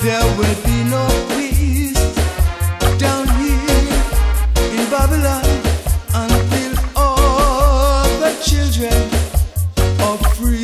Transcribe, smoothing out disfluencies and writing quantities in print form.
There will be no peace down here in Babylon until all the children are free.